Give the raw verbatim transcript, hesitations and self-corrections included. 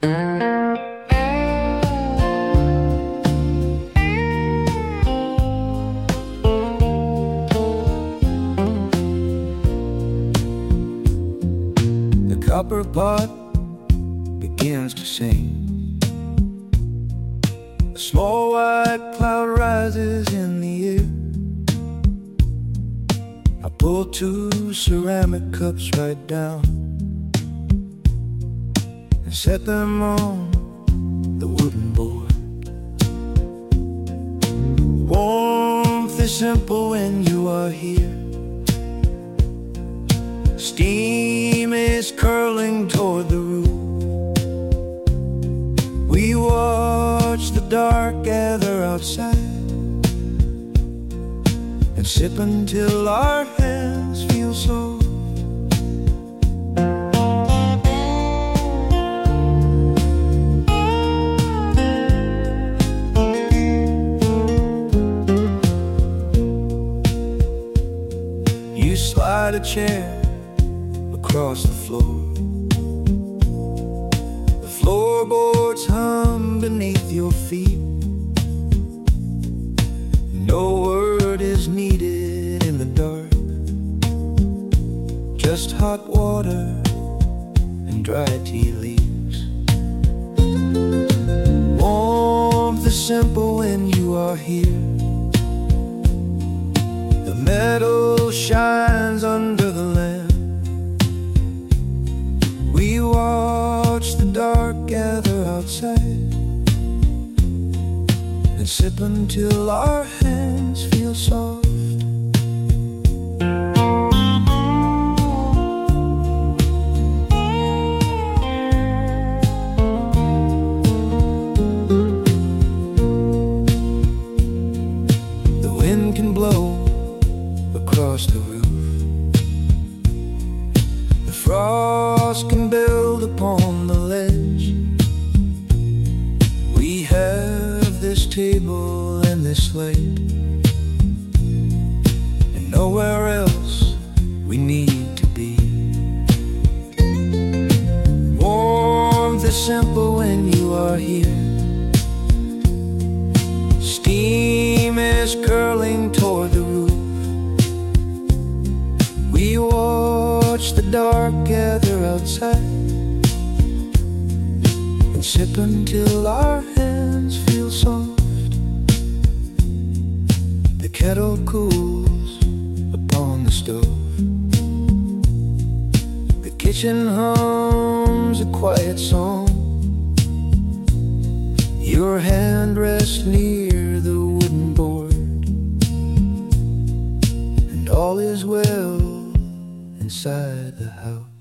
The copper pot begins to sing. A small white cloud rises in the air. I pull two ceramic cups right down and set them on the wooden board. Warmth is simple when you are here. Steam is curling toward the roof. We watch the dark gather outside and sip until our hands feel soft. You slide a chair across the floor. The floorboards hum beneath your feet. No word is needed in the dark, just hot water and dry tea leaves. Warmth is simple when you are here. The metal shines under the lamp. We watch the dark gather outside and sip until our hands feel soft. The wind can blow across the roof. The frost can build upon the ledge. We have this table and this slate, and nowhere else we need to be. Warmth is simple when you are here. Steam is curling toward the roof. We watch the dark gather outside and sip until our hands feel soft. The kettle cools upon the stove. The kitchen hums a quiet song. Your hand rests near the wooden board, and all is well inside the house.